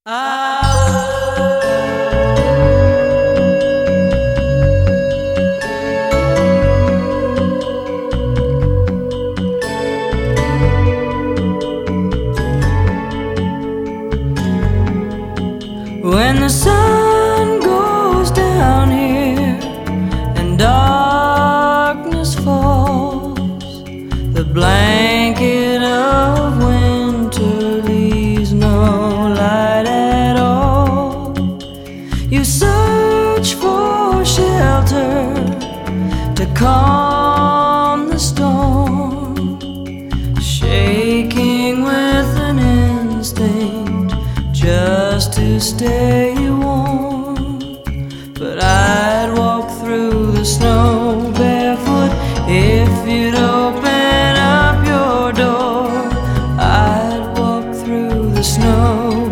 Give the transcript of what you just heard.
When the sun goes down here and darkness falls, the blanket of winter leaves no light at all. You search for shelter to calm the storm, shaking with an instinct just to stay warm.